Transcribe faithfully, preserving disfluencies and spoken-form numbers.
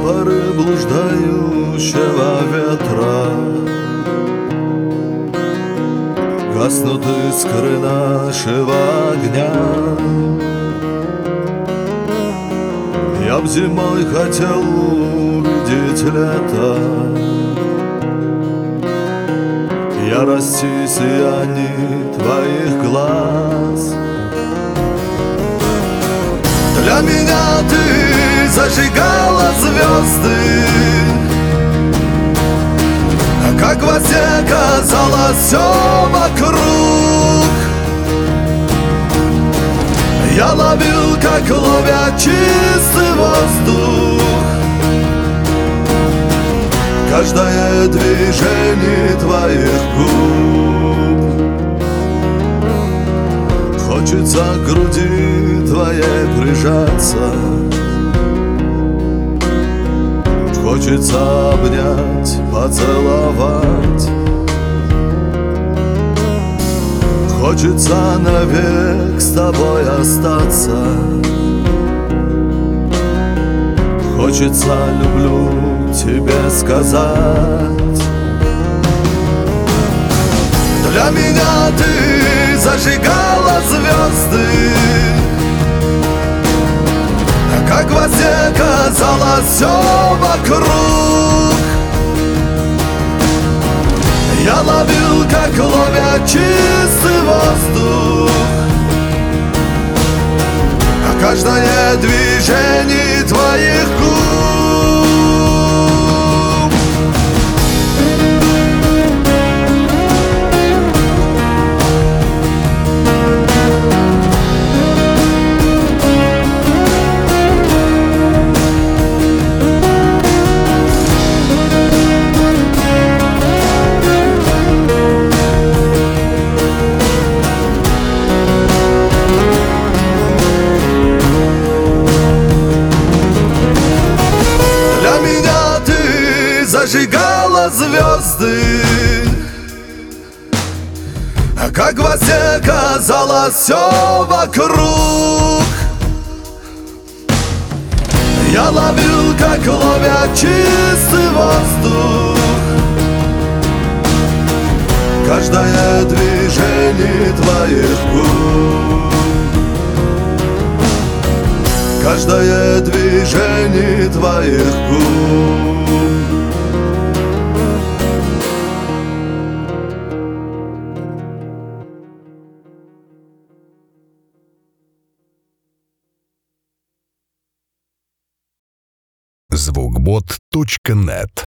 пары блуждающего ветра гаснут искры нашего огня. Я б зимой хотел увидеть лето, ярости сияний твоих глаз. Для меня ты зажигала звезды, как во сне казалось все вокруг. Я ловил, как ловят чистый воздух, каждое движение твоих губ. Хочется к груди твоей прижаться, хочется обнять, поцеловать, хочется навек с тобой остаться, хочется люблю тебе сказать. Для меня ты зажигала звезды, как во сне казалось все вокруг. Я ловил, как ловят чистый воздух, каждое движение твоих губ. Зажигала звезды, как во сне казалось все вокруг. Я ловил, как ловят чистый воздух, каждое движение твоих губ, каждое движение твоих губ. звукбот точка нет